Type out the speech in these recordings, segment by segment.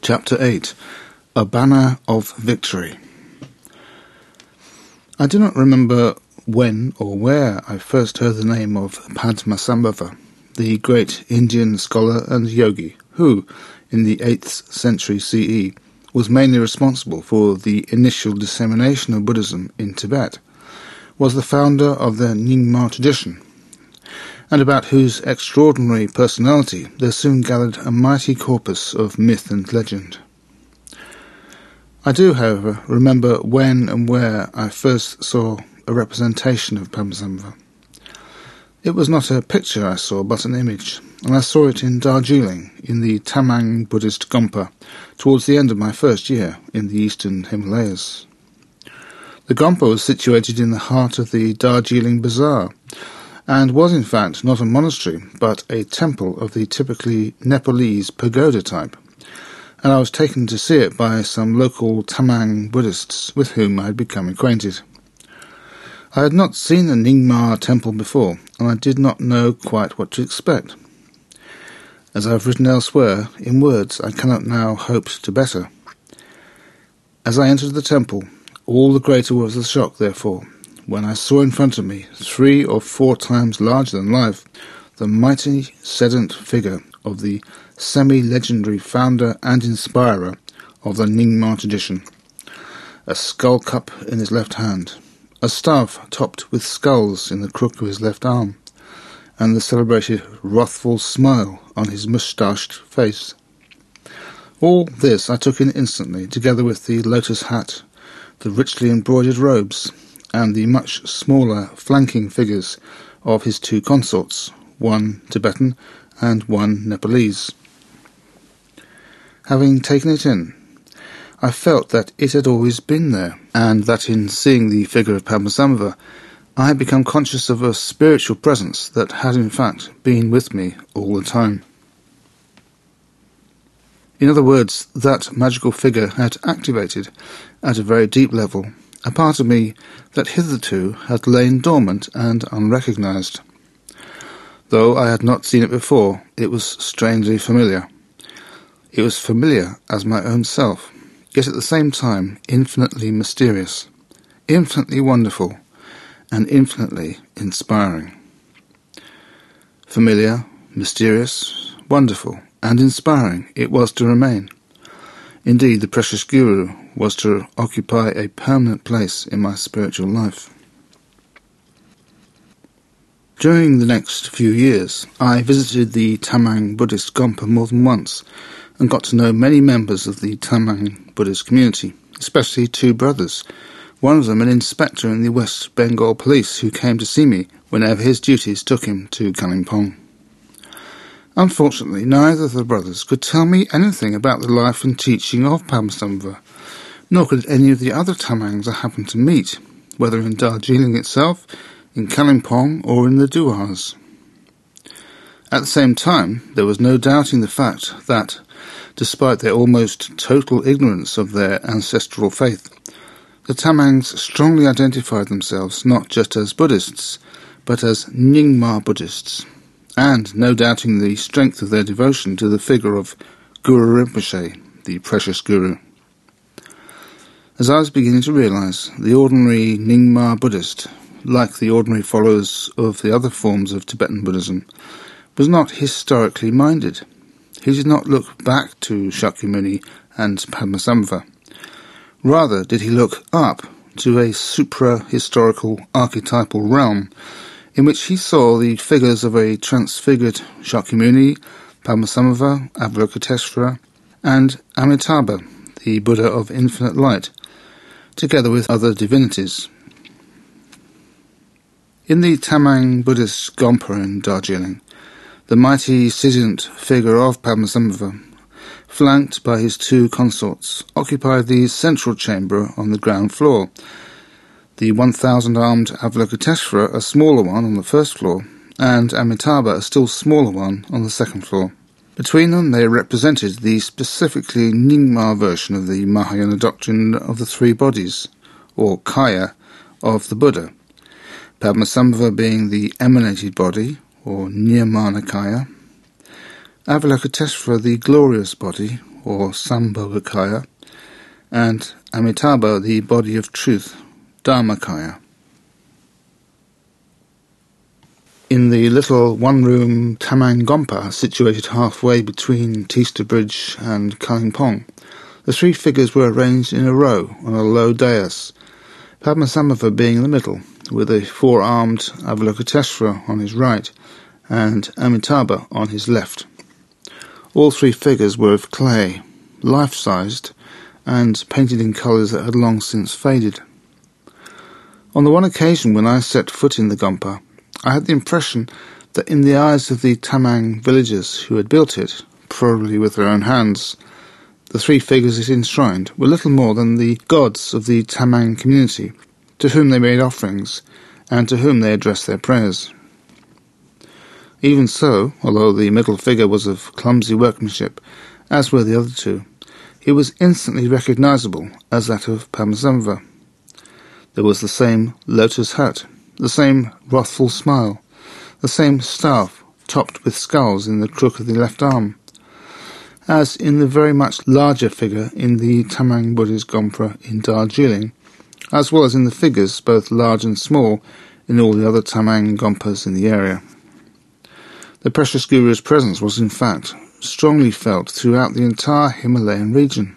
Chapter 8. A Banner of Victory. I do not remember when or where I first heard the name of Padmasambhava, the great Indian scholar and yogi who, in the 8th century CE, was mainly responsible for the initial dissemination of Buddhism in Tibet, was the founder of the Nyingma tradition, and about whose extraordinary personality there soon gathered a mighty corpus of myth and legend. I do, however, remember when and where I first saw a representation of Padmasambhava. It was not a picture I saw, but an image, and I saw it in Darjeeling, in the Tamang Buddhist Gompa, towards the end of my first year in the eastern Himalayas. The Gompa was situated in the heart of the Darjeeling Bazaar, and was in fact not a monastery, but a temple of the typically Nepalese pagoda type, and I was taken to see it by some local Tamang Buddhists with whom I had become acquainted. I had not seen a Nyingma temple before, and I did not know quite what to expect. As I have written elsewhere, in words I cannot now hope to better. As I entered the temple, all the greater was the shock, therefore, when I saw in front of me, 3 or 4 times larger than life, the mighty sedent figure of the semi-legendary founder and inspirer of the Nyingma tradition, a skull cup in his left hand, a staff topped with skulls in the crook of his left arm, and the celebrated wrathful smile on his moustached face. All this I took in instantly, together with the lotus hat, the richly embroidered robes, and the much smaller flanking figures of his 2 consorts, one Tibetan and one Nepalese. Having taken it in, I felt that it had always been there, and that in seeing the figure of Padmasambhava, I had become conscious of a spiritual presence that had in fact been with me all the time. In other words, that magical figure had activated, at a very deep level, a part of me that hitherto had lain dormant and unrecognized. Though I had not seen it before, it was strangely familiar. It was familiar as my own self, yet at the same time infinitely mysterious, infinitely wonderful, and infinitely inspiring. Familiar, mysterious, wonderful, and inspiring it was to remain. Indeed, the precious Guru was to occupy a permanent place in my spiritual life. During the next few years, I visited the Tamang Buddhist Gompa more than once, and got to know many members of the Tamang Buddhist community, especially 2 brothers, one of them an inspector in the West Bengal Police who came to see me whenever his duties took him to Kalimpong. Unfortunately, neither of the brothers could tell me anything about the life and teaching of Padmasambhava, nor could any of the other Tamangs I happened to meet, whether in Darjeeling itself, in Kalimpong, or in the Duars. At the same time, there was no doubting the fact that, despite their almost total ignorance of their ancestral faith, the Tamangs strongly identified themselves not just as Buddhists, but as Nyingma Buddhists, and no doubting the strength of their devotion to the figure of Guru Rinpoche, the precious Guru. As I was beginning to realize, the ordinary Nyingma Buddhist, like the ordinary followers of the other forms of Tibetan Buddhism, was not historically minded. He did not look back to Shakyamuni and Padmasambhava. Rather did he look up to a supra-historical archetypal realm in which he saw the figures of a transfigured Shakyamuni, Padmasambhava, Avalokiteshvara, and Amitabha, the Buddha of infinite light, together with other divinities. In the Tamang Buddhist Gompa in Darjeeling, the mighty sedent figure of Padmasambhava, flanked by his 2 consorts, occupied the central chamber on the ground floor, the 1,000-armed Avalokiteshvara a smaller one on the first floor, and Amitabha a still smaller one on the second floor. Between them they represented the specifically Nyingma version of the Mahayana doctrine of the 3 bodies, or Kaya, of the Buddha, Padmasambhava being the emanated body, or Nirmanakaya, Avalokiteshvara the glorious body, or Sambhogakaya, and Amitabha, the body of truth, Dharmakaya. In the little one-room Tamang Gompa situated halfway between Teesta Bridge and Kalimpong, the three figures were arranged in a row on a low dais, Padmasambhava being in the middle, with a four-armed Avalokiteshvara on his right and Amitabha on his left. All three figures were of clay, life-sized, and painted in colours that had long since faded. On the one occasion when I set foot in the Gompa, I had the impression that in the eyes of the Tamang villagers who had built it, probably with their own hands, the three figures it enshrined were little more than the gods of the Tamang community, to whom they made offerings, and to whom they addressed their prayers. Even so, although the middle figure was of clumsy workmanship, as were the other two, it was instantly recognizable as that of Padmasambhava. There was the same lotus hat, the same wrathful smile, the same staff topped with skulls in the crook of the left arm, as in the very much larger figure in the Tamang Buddhist Gompa in Darjeeling, as well as in the figures, both large and small, in all the other Tamang Gompas in the area. The precious Guru's presence was, in fact, strongly felt throughout the entire Himalayan region.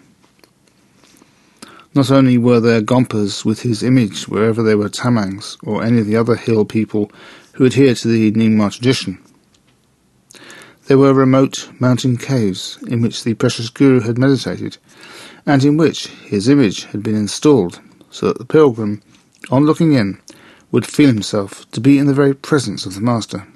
Not only were there Gompas with his image wherever there were Tamangs or any of the other hill people who adhered to the Nyingma tradition. There were remote mountain caves in which the precious Guru had meditated, and in which his image had been installed, so that the pilgrim, on looking in, would feel himself to be in the very presence of the Master.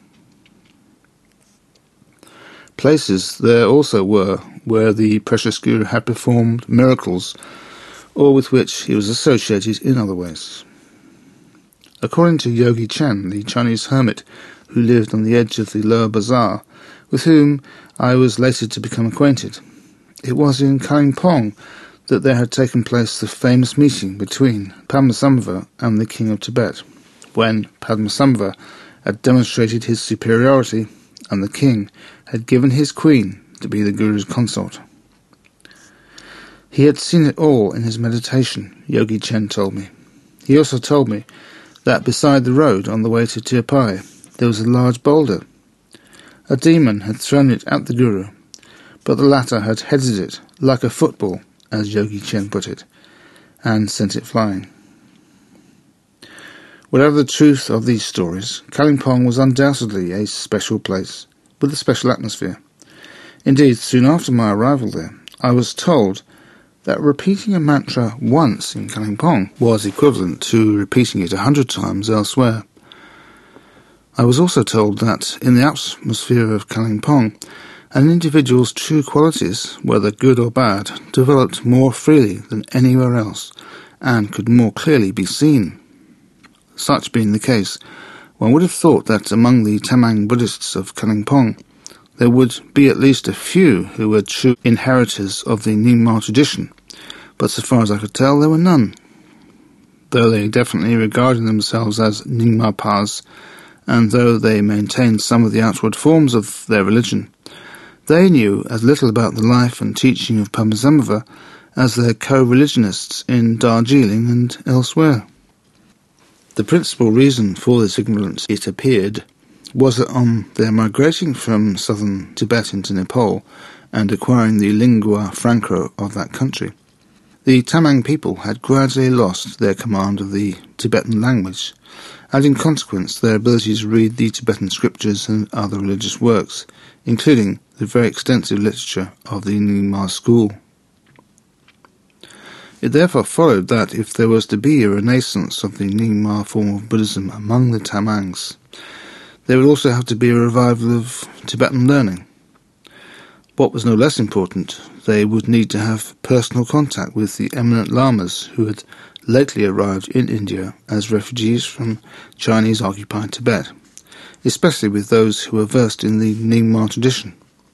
Places there also were where the precious Guru had performed miracles, or with which he was associated in other ways. According to Yogi Chen, the Chinese hermit who lived on the edge of the lower bazaar, with whom I was later to become acquainted, it was in Kalimpong that there had taken place the famous meeting between Padmasambhava and the King of Tibet, when Padmasambhava had demonstrated his superiority and the king had given his queen to be the Guru's consort. He had seen it all in his meditation, Yogi Chen told me. He also told me that beside the road on the way to Tirpai there was a large boulder. A demon had thrown it at the Guru, but the latter had headed it like a football, as Yogi Chen put it, and sent it flying. Whatever the truth of these stories, Kalimpong was undoubtedly a special place, with a special atmosphere. Indeed, soon after my arrival there, I was told that repeating a mantra once in Kalimpong was equivalent to repeating it 100 times elsewhere. I was also told that in the atmosphere of Kalimpong, an individual's true qualities, whether good or bad, developed more freely than anywhere else, and could more clearly be seen. Such being the case, one would have thought that among the Tamang Buddhists of Kalimpong, there would be at least a few who were true inheritors of the Nyingma tradition, but so far as I could tell, there were none. Though they definitely regarded themselves as Nyingma-pas, and though they maintained some of the outward forms of their religion, they knew as little about the life and teaching of Padmasambhava as their co-religionists in Darjeeling and elsewhere. The principal reason for this ignorance, it appeared, was that on their migrating from southern Tibet into Nepal and acquiring the lingua franca of that country, the Tamang people had gradually lost their command of the Tibetan language, and in consequence their ability to read the Tibetan scriptures and other religious works, including the very extensive literature of the Nyingma school. It therefore followed that if there was to be a renaissance of the Nyingma form of Buddhism among the Tamangs, there would also have to be a revival of Tibetan learning. What was no less important, they would need to have personal contact with the eminent lamas who had lately arrived in India as refugees from Chinese-occupied Tibet, especially with those who were versed in the Nyingma tradition.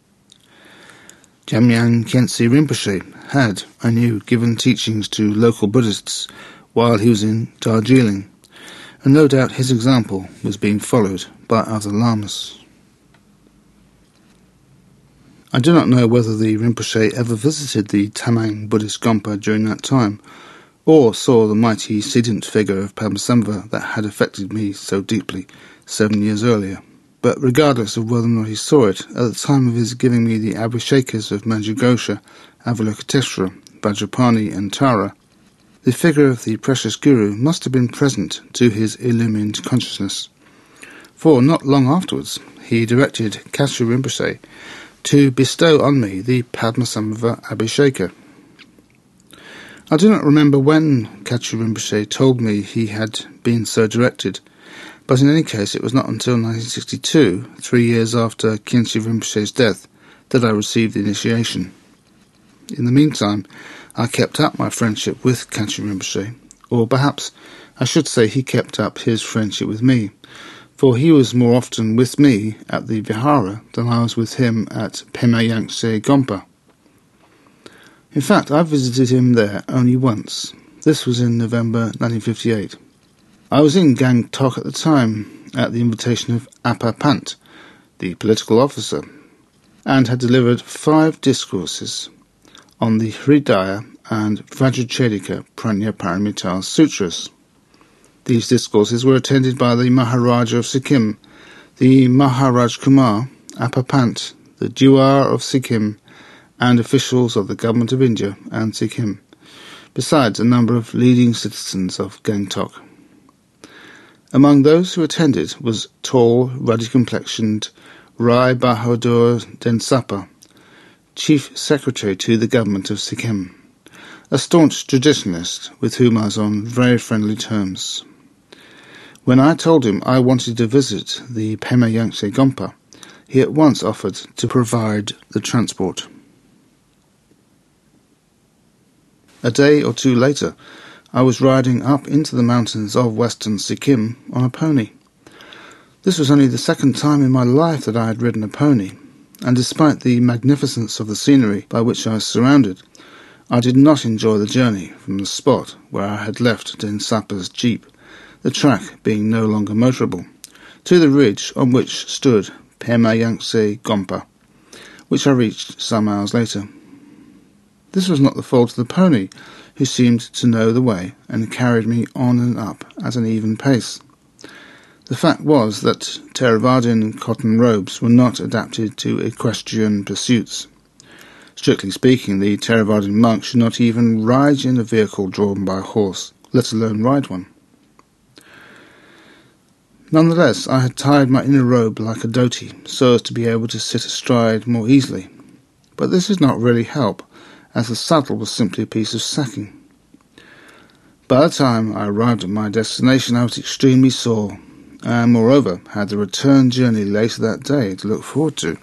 Jamyang Khyentse Rinpoche had, I knew, given teachings to local Buddhists while he was in Darjeeling, and no doubt his example was being followed by other lamas. I do not know whether the Rinpoche ever visited the Tamang Buddhist Gompa during that time, or saw the mighty sedient figure of Padmasambhava that had affected me so deeply 7 years earlier. But regardless of whether or not he saw it, at the time of his giving me the Abhishekas of Manjughosha, Avalokiteshvara, Vajrapani and Tara, the figure of the precious Guru must have been present to his illumined consciousness. For not long afterwards, he directed Katshu Rinpoche to bestow on me the Padmasambhava Abhisheka. I do not remember when Katshu Rinpoche told me he had been so directed, but in any case it was not until 1962, 3 years after Khyentse Rinpoche's death, that I received the initiation. In the meantime, I kept up my friendship with Katshu Rinpoche, or perhaps I should say he kept up his friendship with me, for he was more often with me at the Vihara than I was with him at Pema Yangtze Gompa. In fact, I visited him there only once. This was in November 1958. I was in Gangtok at the time, at the invitation of Apa Pant, the political officer, and had delivered 5 discourses on the Hridaya and Vajrachedika Prajnaparamita Sutras. These discourses were attended by the Maharaja of Sikkim, the Maharaj Kumar, Apa Pant, the Dewar of Sikkim, and officials of the Government of India and Sikkim, besides a number of leading citizens of Gangtok. Among those who attended was tall, ruddy-complexioned Rai Bahadur Densapa, Chief Secretary to the Government of Sikkim, a staunch traditionalist with whom I was on very friendly terms. When I told him I wanted to visit the Pema Yangtze Gompa, he at once offered to provide the transport. A day or two later, I was riding up into the mountains of western Sikkim on a pony. This was only the second time in my life that I had ridden a pony, and despite the magnificence of the scenery by which I was surrounded, I did not enjoy the journey from the spot where I had left Densapa's jeep, the track being no longer motorable, to the ridge on which stood Pema Yangtze Gompa, which I reached some hours later. This was not the fault of the pony, who seemed to know the way and carried me on and up at an even pace. The fact was that Theravadin cotton robes were not adapted to equestrian pursuits. Strictly speaking, the Theravadin monk should not even ride in a vehicle drawn by a horse, let alone ride one. Nonetheless, I had tied my inner robe like a dhoti, so as to be able to sit astride more easily. But this did not really help, as the saddle was simply a piece of sacking. By the time I arrived at my destination, I was extremely sore, and moreover had the return journey later that day to look forward to.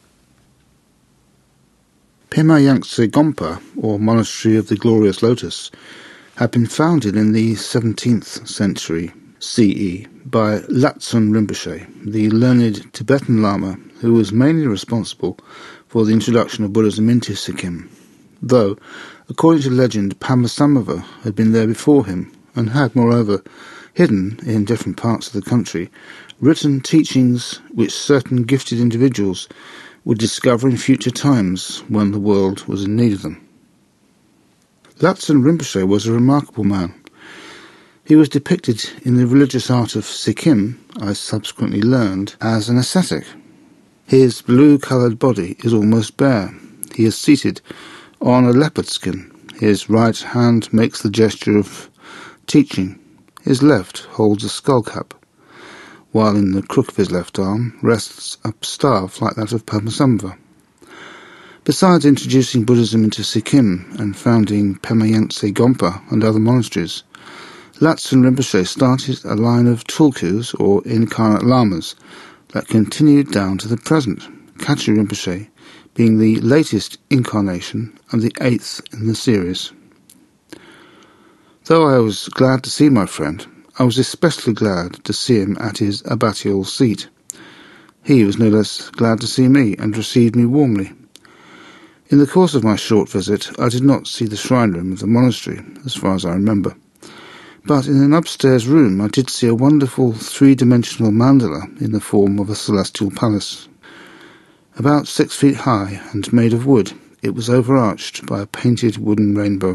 Pema Yangtze Gompa, or Monastery of the Glorious Lotus, had been founded in the 17th century CE by Latsun Rinpoche, the learned Tibetan Lama who was mainly responsible for the introduction of Buddhism into Sikkim, though, according to legend, Padmasambhava had been there before him and had, moreover, hidden in different parts of the country, written teachings which certain gifted individuals would discover in future times when the world was in need of them. Latsun Rinpoche was a remarkable man. He was depicted in the religious art of Sikkim, I subsequently learned, as an ascetic. His blue-coloured body is almost bare. He is seated on a leopard skin. His right hand makes the gesture of teaching. His left holds a skull cap, while in the crook of his left arm rests a staff like that of Padmasambhava. Besides introducing Buddhism into Sikkim and founding Pema Yangtze Gompa and other monasteries, Latsun Rinpoche started a line of tulkus, or incarnate lamas, that continued down to the present, Katshu Rinpoche being the latest incarnation and the 8th in the series. Though I was glad to see my friend, I was especially glad to see him at his abbatial seat. He was no less glad to see me and received me warmly. In the course of my short visit, I did not see the shrine room of the monastery, as far as I remember. But in an upstairs room I did see a wonderful 3-dimensional mandala in the form of a celestial palace. About 6 feet high and made of wood, it was overarched by a painted wooden rainbow.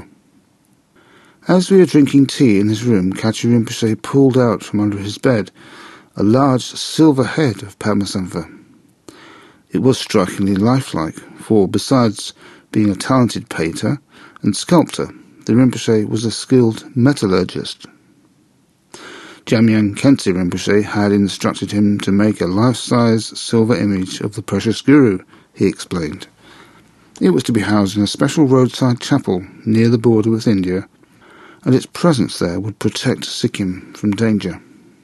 As we were drinking tea in his room, Kachur Rinpoche pulled out from under his bed a large silver head of Padmasambhava. It was strikingly lifelike, for besides being a talented painter and sculptor, the Rinpoche was a skilled metallurgist. Jamyang Khyentse Rinpoche had instructed him to make a life-size silver image of the precious Guru, he explained. It was to be housed in a special roadside chapel near the border with India, and its presence there would protect Sikkim from danger.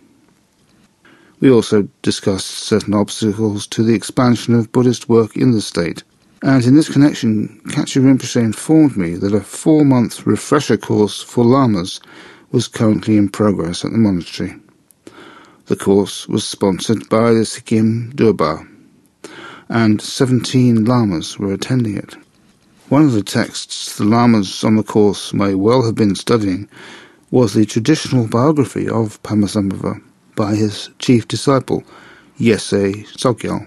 We also discussed certain obstacles to the expansion of Buddhist work in the state, and in this connection, Kachur Rinpoche informed me that a 4-month refresher course for lamas was currently in progress at the monastery. The course was sponsored by the Sikkim Durbar, and 17 lamas were attending it. One of the texts the lamas on the course may well have been studying was the traditional biography of Padmasambhava by his chief disciple, Yeshe Tsogyal.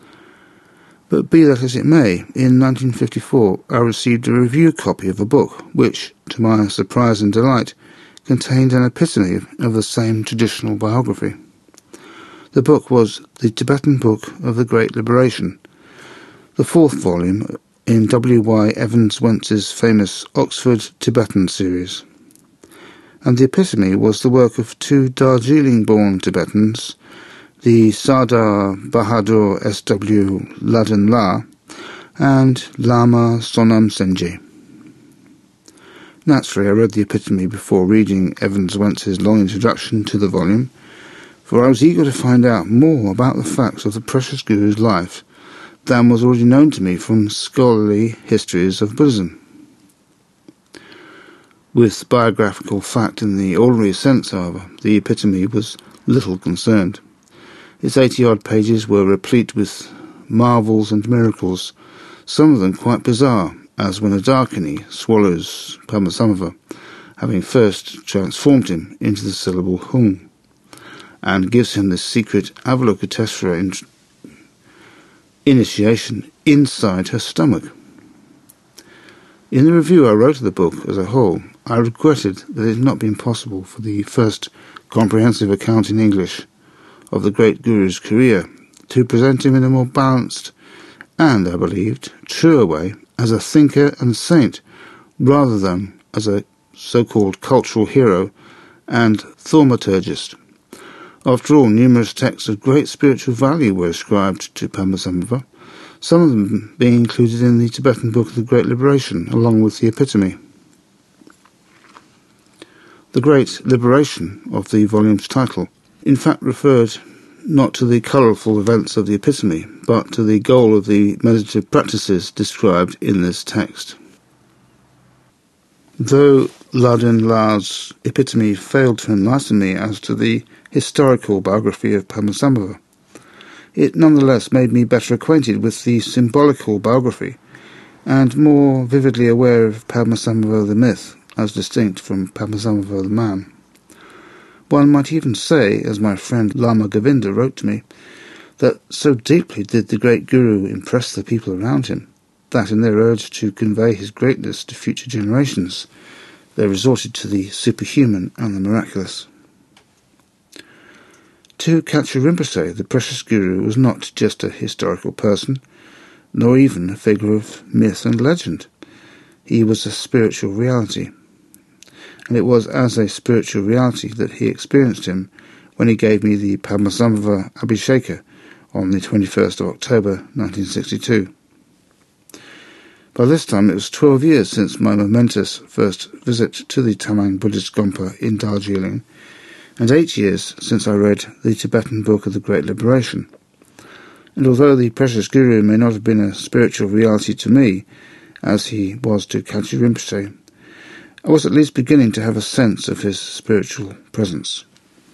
But be that as it may, in 1954 I received a review copy of a book which, to my surprise and delight, contained an epitome of the same traditional biography. The book was The Tibetan Book of the Great Liberation, the 4th volume in W.Y. Evans-Wentz's famous Oxford Tibetan series. And the epitome was the work of 2 Darjeeling-born Tibetans, the Sardar Bahadur S.W. Laden La and Lama Sonam Senje. Naturally, I read the epitome before reading Evans-Wentz's long introduction to the volume, for I was eager to find out more about the facts of the precious Guru's life than was already known to me from scholarly histories of Buddhism. With biographical fact in the ordinary sense, however, the epitome was little concerned. Its 80-odd pages were replete with marvels and miracles, some of them quite bizarre, as when a Dakini swallows Padmasambhava, having first transformed him into the syllable Hung, and gives him the secret Avalokiteshvara initiation inside her stomach. In the review I wrote of the book as a whole, I regretted that it had not been possible for the first comprehensive account in English of the great Guru's career to present him in a more balanced and, I believed, truer way as a thinker and saint, rather than as a so-called cultural hero and thaumaturgist. After all, numerous texts of great spiritual value were ascribed to Padmasambhava, some of them being included in the Tibetan Book of the Great Liberation, along with the epitome. The Great Liberation of the volume's title, in fact, referred not to the colourful events of the epitome, but to the goal of the meditative practices described in this text. Though Laden La's epitome failed to enlighten me as to the historical biography of Padmasambhava, it nonetheless made me better acquainted with the symbolical biography and more vividly aware of Padmasambhava the myth as distinct from Padmasambhava the man. One might even say, as my friend Lama Govinda wrote to me, that so deeply did the great Guru impress the people around him, that in their urge to convey his greatness to future generations, they resorted to the superhuman and the miraculous. To Kachur Rinpoche, the precious Guru was not just a historical person, nor even a figure of myth and legend. He was a spiritual reality, and it was as a spiritual reality that he experienced him when he gave me the Padmasambhava Abhisheka on the 21st of October 1962. By this time it was 12 years since my momentous first visit to the Tamang Buddhist Gompa in Darjeeling, and 8 years since I read the Tibetan Book of the Great Liberation. And although the precious Guru may not have been a spiritual reality to me, as he was to Kachur Rinpoche, I was at least beginning to have a sense of his spiritual presence.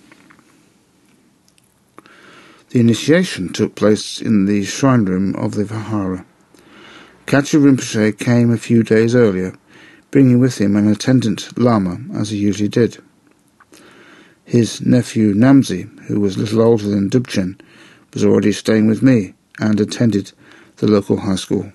The initiation took place in the shrine room of the Vihara. Kachur Rinpoche came a few days earlier, bringing with him an attendant lama, as he usually did. His nephew Namzi, who was little older than Dubchen, was already staying with me, and attended the local high school.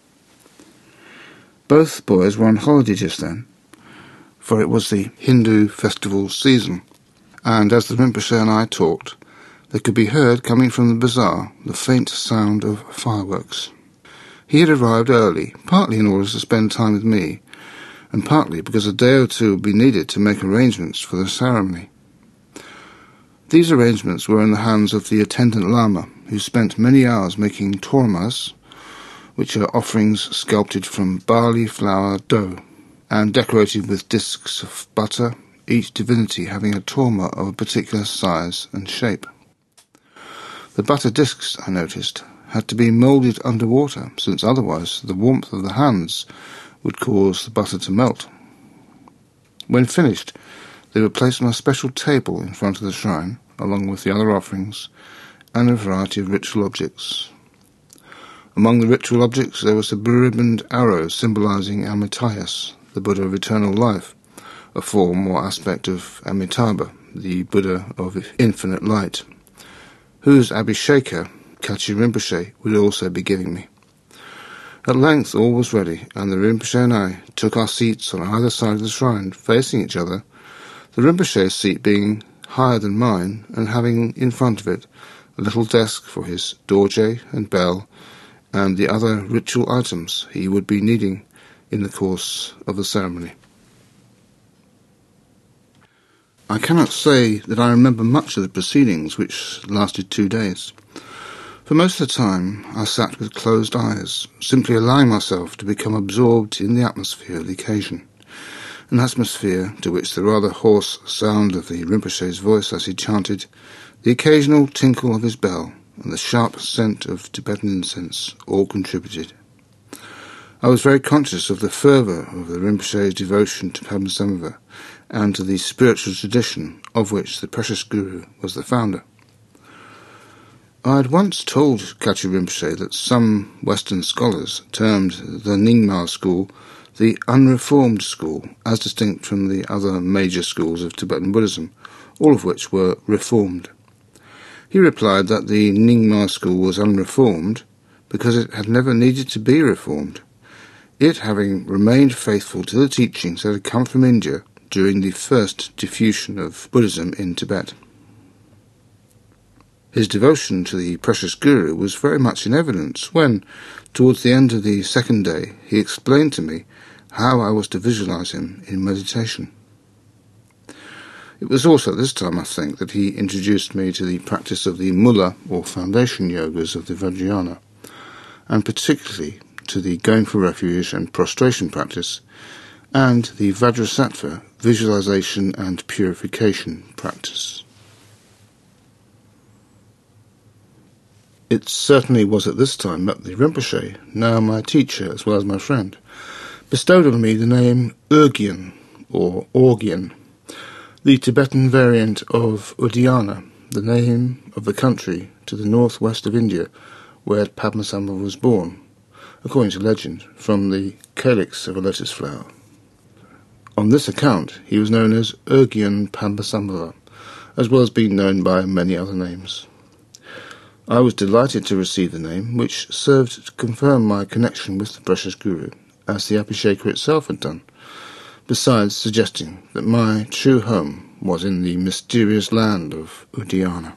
Both boys were on holiday just then, for it was the Hindu festival season, and as the Rinpoche and I talked, there could be heard coming from the bazaar the faint sound of fireworks. He had arrived early, partly in order to spend time with me, and partly because a day or two would be needed to make arrangements for the ceremony. These arrangements were in the hands of the attendant lama, who spent many hours making tormas, which are offerings sculpted from barley flour dough, and decorated with discs of butter, each divinity having a torma of a particular size and shape. The butter discs, I noticed, had to be moulded underwater, since otherwise the warmth of the hands would cause the butter to melt. When finished, they were placed on a special table in front of the shrine, along with the other offerings, and a variety of ritual objects. Among the ritual objects there was a beribboned arrow symbolizing Amitabha, the Buddha of eternal life, a form or aspect of Amitabha, the Buddha of infinite light, whose Abhisheka Kachi Rinpoche would also be giving me. At length all was ready, and the Rinpoche and I took our seats on either side of the shrine, facing each other, the Rinpoche's seat being higher than mine, and having in front of it a little desk for his dorje and bell, and the other ritual items he would be needing in the course of the ceremony. I cannot say that I remember much of the proceedings, which lasted 2 days. For most of the time I sat with closed eyes, simply allowing myself to become absorbed in the atmosphere of the occasion, an atmosphere to which the rather hoarse sound of the Rinpoche's voice as he chanted, the occasional tinkle of his bell, and the sharp scent of Tibetan incense all contributed. I was very conscious of the fervour of the Rinpoche's devotion to Padmasambhava and to the spiritual tradition of which the precious Guru was the founder. I had once told Kachi Rinpoche that some Western scholars termed the Nyingma school the unreformed school, as distinct from the other major schools of Tibetan Buddhism, all of which were reformed. He replied that the Nyingma school was unreformed because it had never needed to be reformed, it having remained faithful to the teachings that had come from India during the first diffusion of Buddhism in Tibet. His devotion to the precious Guru was very much in evidence when, towards the end of the second day, he explained to me how I was to visualize him in meditation. It was also at this time, I think, that he introduced me to the practice of the Mula, or foundation yogas of the Vajrayana, and particularly to the going for refuge and prostration practice, and the Vajrasattva, visualization and purification practice. It certainly was at this time that the Rinpoche, now my teacher as well as my friend, bestowed on me the name Urgyen, or Orgyen, the Tibetan variant of Udayana, the name of the country to the northwest of India where Padmasambhava was born, according to legend, from the calyx of a lotus flower. On this account he was known as Urgyen Padmasambhava, as well as being known by many other names. I was delighted to receive the name, which served to confirm my connection with the precious Guru, as the Abhisheka itself had done, besides suggesting that my true home was in the mysterious land of Udayana.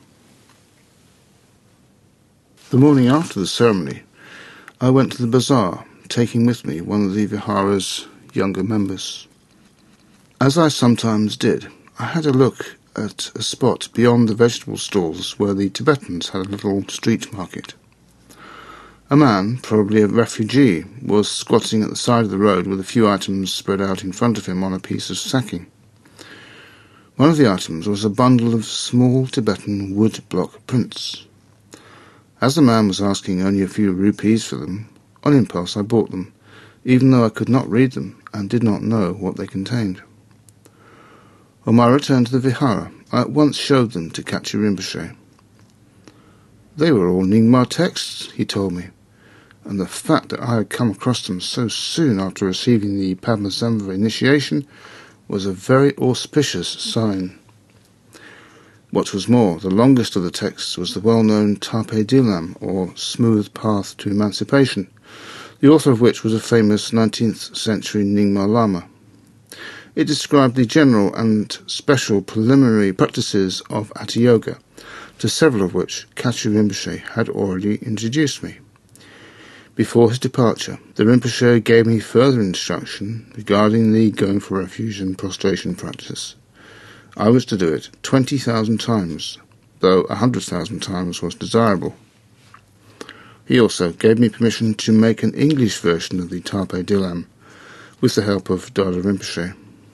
The morning after the ceremony, I went to the bazaar, taking with me one of the Vihara's younger members. As I sometimes did, I had a look at a spot beyond the vegetable stalls where the Tibetans had a little street market. A man, probably a refugee, was squatting at the side of the road with a few items spread out in front of him on a piece of sacking. One of the items was a bundle of small Tibetan wood block prints. As the man was asking only a few rupees for them, on impulse I bought them, even though I could not read them and did not know what they contained. On my return to the Vihara, I at once showed them to Kachi Rinpoche. They were all Nyingma texts, he told me, and the fact that I had come across them so soon after receiving the Padmasambhava initiation was a very auspicious sign. What was more, the longest of the texts was the well-known Carpe Diem, or Smooth Path to Emancipation, the author of which was a famous 19th century Nyingma Lama. It described the general and special preliminary practices of Hatha Yoga, to several of which Kachu Rinpoche had already introduced me. Before his departure, the Rinpoche gave me further instruction regarding the going for refuge and prostration practice. I was to do it 20,000 times, though 100,000 times was desirable. He also gave me permission to make an English version of the Carpe Diem, with the help of Dada Rinpoche.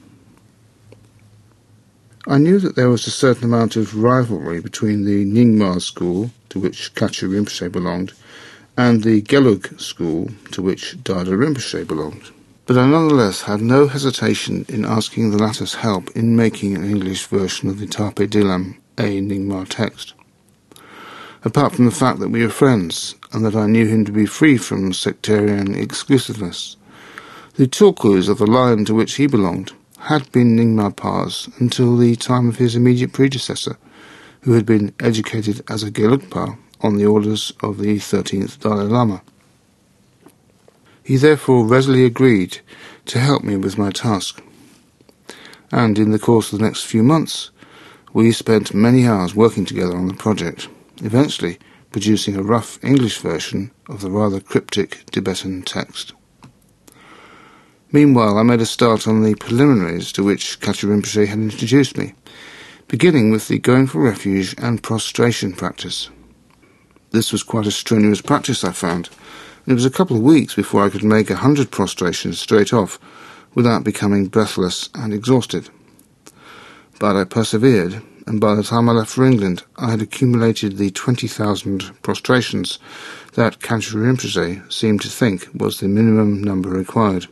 I knew that there was a certain amount of rivalry between the Nyingma school, to which Kachu Rinpoche belonged, and the Gelug school, to which Dada Rinpoche belonged. But I nonetheless had no hesitation in asking the latter's help in making an English version of the Carpe Diem, a Nyingma text. Apart from the fact that we were friends, and that I knew him to be free from sectarian exclusiveness, the Tulkus of the line to which he belonged had been Nyingma Pas until the time of his immediate predecessor, who had been educated as a Gelugpa on the orders of the 13th Dalai Lama. He therefore readily agreed to help me with my task, and in the course of the next few months we spent many hours working together on the project, eventually producing a rough English version of the rather cryptic Tibetan text. Meanwhile, I made a start on the preliminaries to which Kachu Rinpoche had introduced me, beginning with the going for refuge and prostration practice. This was quite a strenuous practice, I found, and it was a couple of weeks before I could make 100 prostrations straight off without becoming breathless and exhausted. But I persevered, and by the time I left for England, I had accumulated the 20,000 prostrations that Kachu Rinpoche seemed to think was the minimum number required.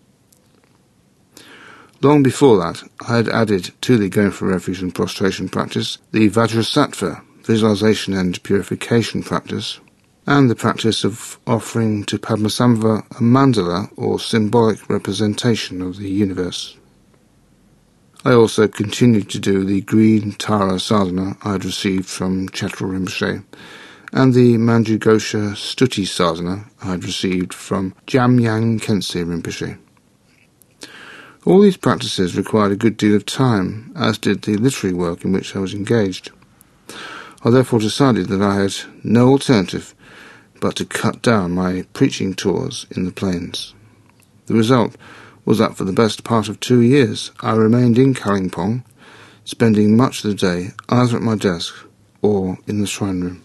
Long before that, I had added to the going for refuge and prostration practice the Vajrasattva, visualization and purification practice, and the practice of offering to Padmasambhava a mandala or symbolic representation of the universe. I also continued to do the green Tara sadhana I had received from Chetrul Rinpoche, and the Manjughosha Stuti sadhana I had received from Jamyang Khyentse Rinpoche. All these practices required a good deal of time, as did the literary work in which I was engaged. I therefore decided that I had no alternative but to cut down my preaching tours in the plains. The result was that for the best part of 2 years I remained in Kalimpong, spending much of the day either at my desk or in the shrine room.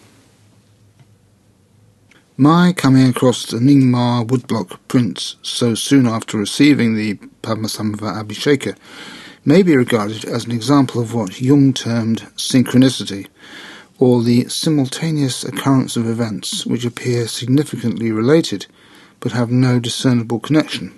My coming across the Nyingma woodblock prints so soon after receiving the Padmasambhava Abhisheka may be regarded as an example of what Jung termed synchronicity, or the simultaneous occurrence of events which appear significantly related but have no discernible connection.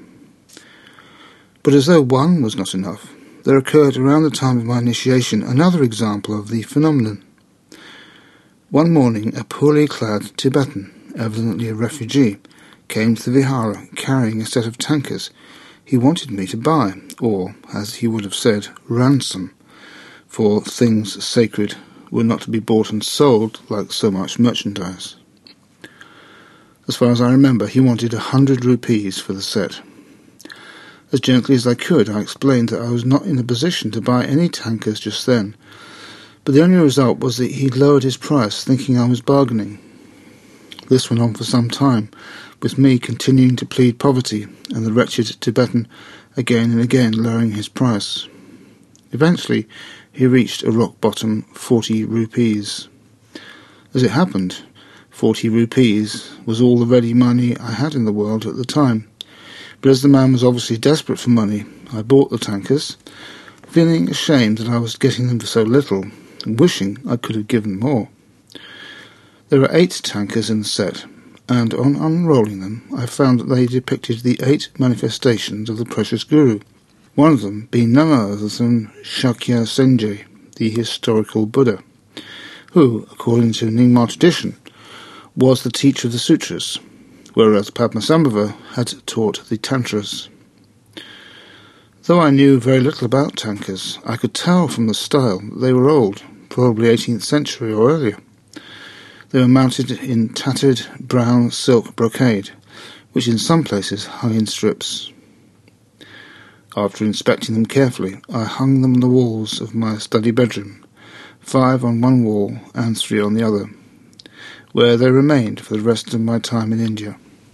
But as though one was not enough, there occurred around the time of my initiation another example of the phenomenon. One morning a poorly clad Tibetan, evidently a refugee, came to the vihara carrying a set of tankas he wanted me to buy, or, as he would have said, ransom, for things sacred were not to be bought and sold like so much merchandise. As far as I remember, he wanted 100 rupees for the set. As gently as I could, I explained that I was not in a position to buy any tankas just then, but the only result was that he lowered his price, thinking I was bargaining. This went on for some time, with me continuing to plead poverty, and the wretched Tibetan again and again lowering his price. Eventually, he reached a rock-bottom 40 rupees. As it happened, 40 rupees was all the ready money I had in the world at the time, but as the man was obviously desperate for money, I bought the tankas, feeling ashamed that I was getting them for so little, and wishing I could have given more. There are 8 tankas in the set, and on unrolling them I found that they depicted the 8 manifestations of the precious Guru, one of them being none other than Shakya Senje, the historical Buddha, who, according to Nyingma tradition, was the teacher of the sutras, whereas Padmasambhava had taught the tantras. Though I knew very little about tankers, I could tell from the style that they were old, probably 18th century or earlier. They were mounted in tattered brown silk brocade, which in some places hung in strips. After inspecting them carefully, I hung them on the walls of my study bedroom, 5 on one wall and 3 on the other, where they remained for the rest of my time in India.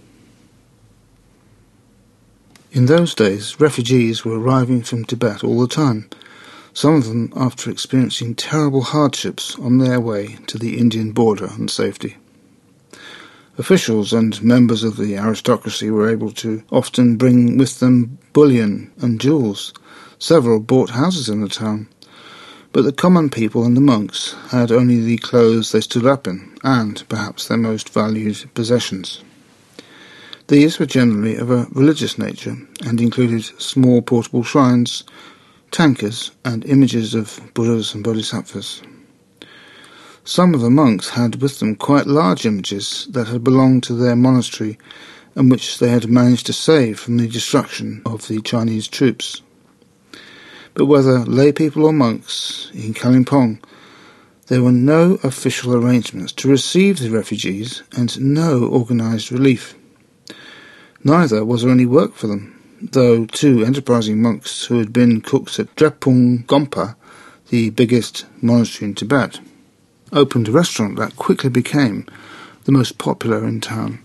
In those days, refugees were arriving from Tibet all the time, some of them after experiencing terrible hardships on their way to the Indian border and safety. Officials and members of the aristocracy were able to often bring with them bullion and jewels. Several bought houses in the town, but the common people and the monks had only the clothes they stood up in, and perhaps their most valued possessions. These were generally of a religious nature, and included small portable shrines, tankers, and images of Buddhas and Bodhisattvas. Some of the monks had with them quite large images that had belonged to their monastery and which they had managed to save from the destruction of the Chinese troops. But whether lay people or monks, in Kalimpong, there were no official arrangements to receive the refugees and no organised relief. Neither was there any work for them, though 2 enterprising monks who had been cooks at Drepung Gompa, the biggest monastery in Tibet, opened a restaurant that quickly became the most popular in town.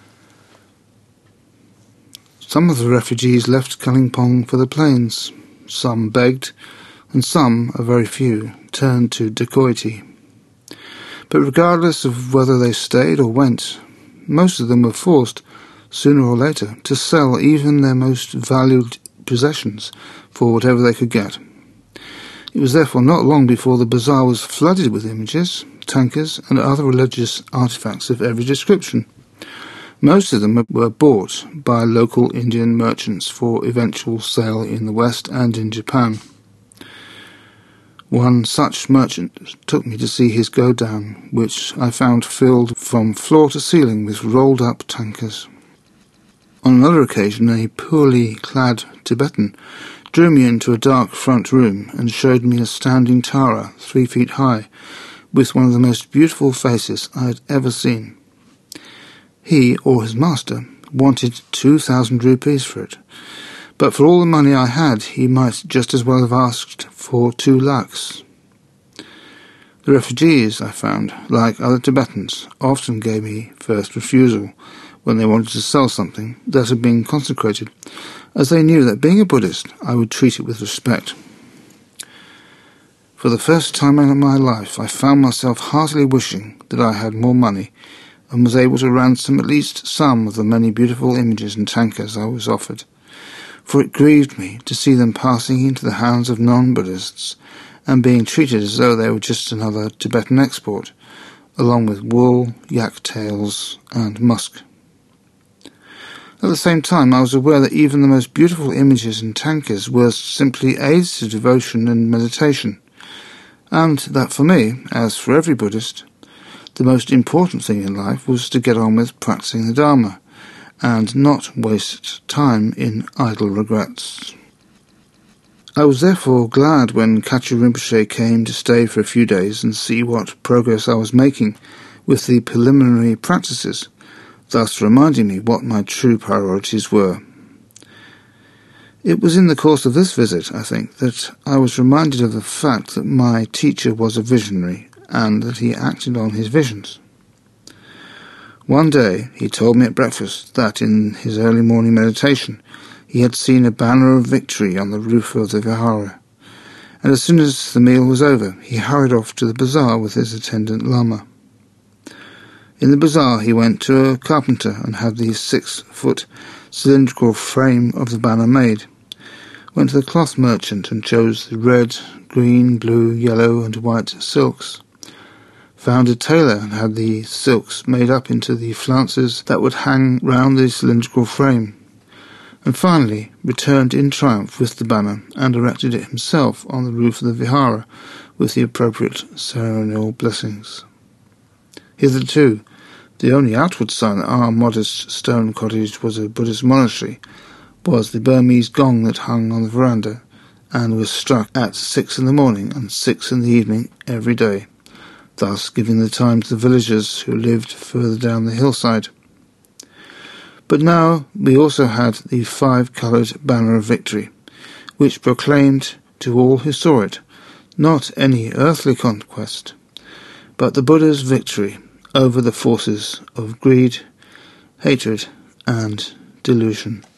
Some of the refugees left Kalimpong for the plains. Some begged, and some, a very few, turned to dacoity. But regardless of whether they stayed or went, most of them were forced, sooner or later, to sell even their most valued possessions for whatever they could get. It was therefore not long before the bazaar was flooded with images, tankers, and other religious artifacts of every description. Most of them were bought by local Indian merchants for eventual sale in the West and in Japan. One such merchant took me to see his go-down, which I found filled from floor to ceiling with rolled-up tankers. On another occasion, a poorly clad Tibetan drew me into a dark front room and showed me a standing Tara 3 feet high, with one of the most beautiful faces I had ever seen. He, or his master, wanted 2,000 rupees for it, but for all the money I had, he might just as well have asked for 2 lakhs. The refugees, I found, like other Tibetans, often gave me first refusal when they wanted to sell something that had been consecrated, as they knew that being a Buddhist, I would treat it with respect. For the first time in my life, I found myself heartily wishing that I had more money and was able to ransom at least some of the many beautiful images and tankers I was offered, for it grieved me to see them passing into the hands of non-Buddhists and being treated as though they were just another Tibetan export, along with wool, yak tails, and musk. At the same time, I was aware that even the most beautiful images and tankers were simply aids to devotion and meditation, and that for me, as for every Buddhist, the most important thing in life was to get on with practicing the Dharma, and not waste time in idle regrets. I was therefore glad when Kachu Rinpoche came to stay for a few days and see what progress I was making with the preliminary practices, thus reminding me what my true priorities were. It was in the course of this visit, I think, that I was reminded of the fact that my teacher was a visionary and that he acted on his visions. One day he told me at breakfast that in his early morning meditation he had seen a banner of victory on the roof of the vihara, and as soon as the meal was over he hurried off to the bazaar with his attendant lama. In the bazaar he went to a carpenter and had the 6-foot cylindrical frame of the banner made, went to the cloth merchant and chose the red, green, blue, yellow and white silks, found a tailor and had the silks made up into the flounces that would hang round the cylindrical frame, and finally returned in triumph with the banner and erected it himself on the roof of the vihara with the appropriate ceremonial blessings. Hitherto, the only outward sign that our modest stone cottage was a Buddhist monastery was the Burmese gong that hung on the veranda and was struck at 6 in the morning and 6 in the evening every day, thus giving the time to the villagers who lived further down the hillside. But now we also had the 5-coloured banner of victory, which proclaimed to all who saw it not any earthly conquest, but the Buddha's victory over the forces of greed, hatred, and delusion.